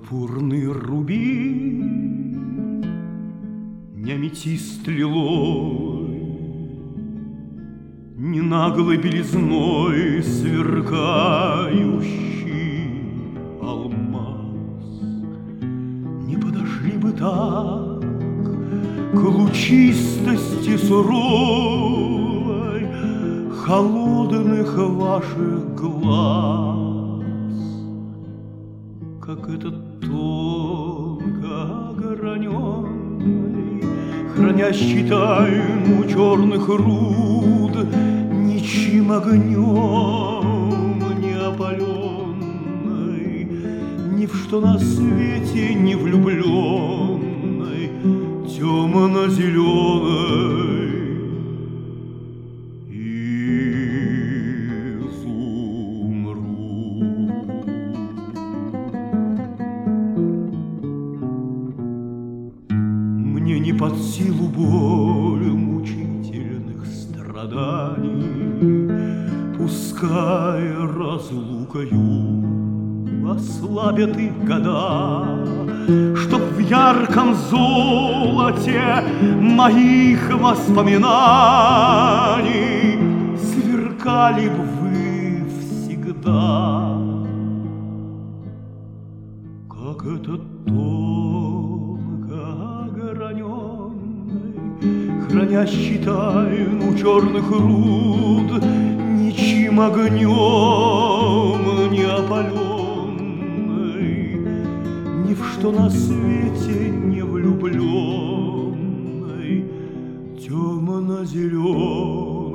Пурпурный рубин, не аметист лиловый, не наглой белизной сверкающий алмаз, не подошли бы так к лучистости суровой холодных ваших глаз, как этот тонко ограненный, хранящий тайну черных руд, ничьим огнем не опаленный, ни в что на свете не влюбленный, темно-зеленый. Мне не под силу боль мучительных страданий, пускай разлукою ослабят их года, чтоб в ярком золоте моих воспоминаний сверкали б вы всегда, как этот хранящий тайну черных руд, ничьим огнем не опаленный, ни в что на свете не влюбленный, темно-зеленый.